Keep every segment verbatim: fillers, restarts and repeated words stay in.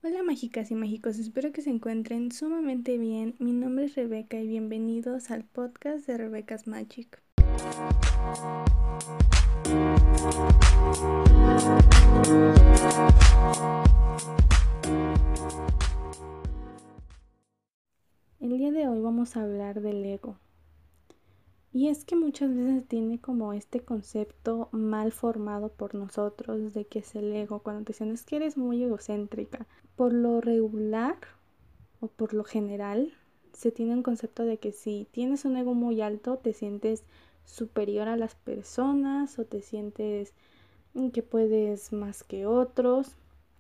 Hola mágicas y mágicos, espero que se encuentren sumamente bien. Mi nombre es Rebeca y bienvenidos al podcast de Rebecca's Magic. El día de hoy vamos a hablar del ego. Y es que muchas veces tiene como este concepto mal formado por nosotros de que es el ego, cuando te dicen es que eres muy egocéntrica. Por lo regular o por lo general se tiene un concepto de que si tienes un ego muy alto te sientes superior a las personas o te sientes que puedes más que otros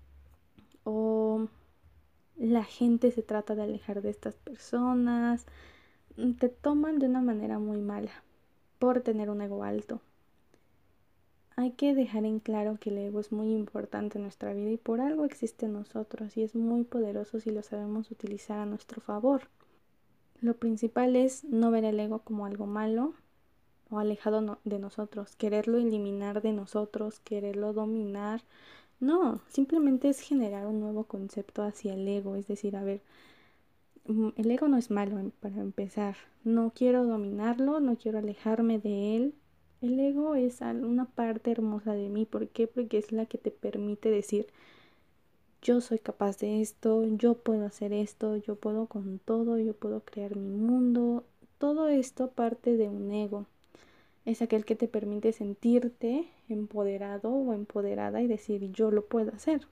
o la gente se trata de alejar de estas personas, te toman de una manera muy mala por tener un ego alto. Hay que dejar en claro que el ego es muy importante en nuestra vida y por algo existe en nosotros y es muy poderoso si lo sabemos utilizar a nuestro favor. Lo principal es no ver el ego como algo malo o alejado no- de nosotros, quererlo eliminar de nosotros, quererlo dominar. No, simplemente es generar un nuevo concepto hacia el ego, es decir, a ver, mm, el ego no es malo em- para empezar, no quiero dominarlo, no quiero alejarme de él. El ego es al- una parte hermosa de mí, ¿por qué? Porque es la que te permite decir, yo soy capaz de esto, yo puedo hacer esto, yo puedo con todo, yo puedo crear mi mundo. Todo esto parte de un ego. Es aquel que te permite sentirte empoderado o empoderada y decir yo lo puedo hacer.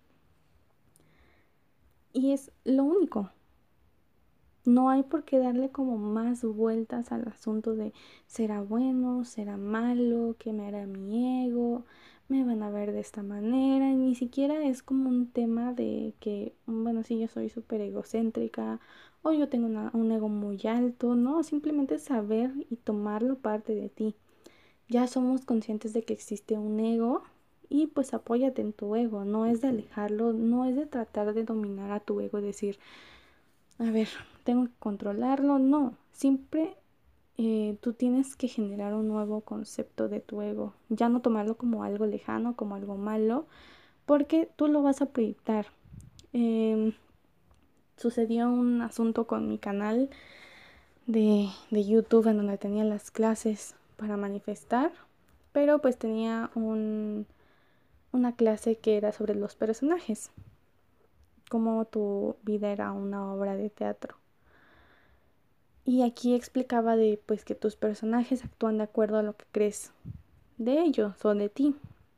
Y es lo único. No hay por qué darle como más vueltas al asunto de será bueno, será malo, qué me hará mi ego, me van a ver de esta manera. Y ni siquiera es como un tema de que, bueno, sí, yo soy súper egocéntrica o yo tengo una- un ego muy alto. No, simplemente saber y tomarlo parte de ti. Ya somos conscientes de que existe un ego y pues apóyate en tu ego. No es de alejarlo, no es de tratar de dominar a tu ego y decir, a ver, tengo que controlarlo. No, siempre eh, tú tienes que generar un nuevo concepto de tu ego. Ya no tomarlo como algo lejano, como algo malo, porque tú lo vas a proyectar. Em, Sucedió un asunto con mi canal de, de YouTube en donde tenía las clases para manifestar, pero pues tenía un, una clase que era sobre los personajes, cómo tu vida era una obra de teatro. Y aquí explicaba de pues que tus personajes actúan de acuerdo a lo que crees de ellos o de ti.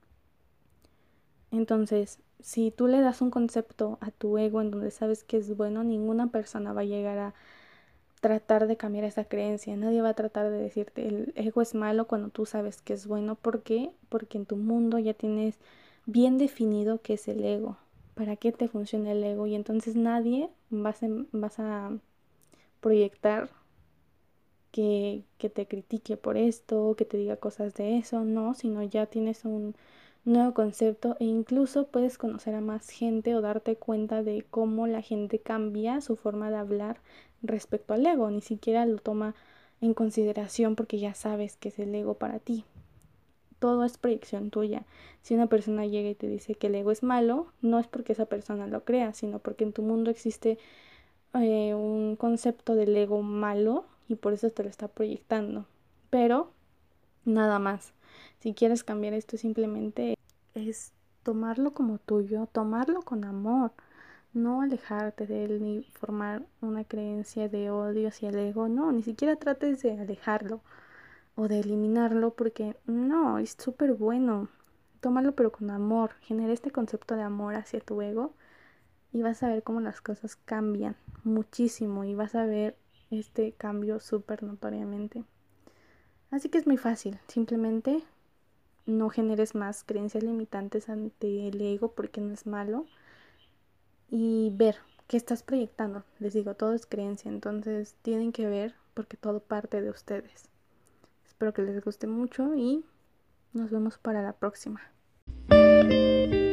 Entonces, si tú le das un concepto a tu ego en donde sabes que es bueno, ninguna persona va a llegar a tratar de cambiar esa creencia. Nadie va a tratar de decirte el ego es malo cuando tú sabes que es bueno. ¿Por qué? Porque en tu mundo ya tienes bien definido qué es el ego, para qué te funciona el ego y entonces nadie vas a, vas a proyectar que, que te critique por esto, que te diga cosas de eso, no, sino ya tienes un nuevo concepto e incluso puedes conocer a más gente o darte cuenta de cómo la gente cambia su forma de hablar respecto al ego, ni siquiera lo toma en consideración porque ya sabes que es el ego para ti. Todo es proyección tuya. Si una persona llega y te dice que el ego es malo, no es porque esa persona lo crea, sino porque en tu mundo existe eh, un concepto del ego malo y por eso te lo está proyectando. Pero nada más. Si quieres cambiar esto simplemente es tomarlo como tuyo, tomarlo con amor, no alejarte de él ni formar una creencia de odio hacia el ego, no, ni siquiera trates de alejarlo o de eliminarlo porque no, es súper bueno. Tómalo pero con amor, genera este concepto de amor hacia tu ego y vas a ver cómo las cosas cambian muchísimo y vas a ver este cambio súper notoriamente. Así que es muy fácil, simplemente no generes más creencias limitantes ante el ego porque no es malo y ver qué estás proyectando. Les digo, todo es creencia, entonces tienen que ver porque todo parte de ustedes. Espero que les guste mucho y nos vemos para la próxima.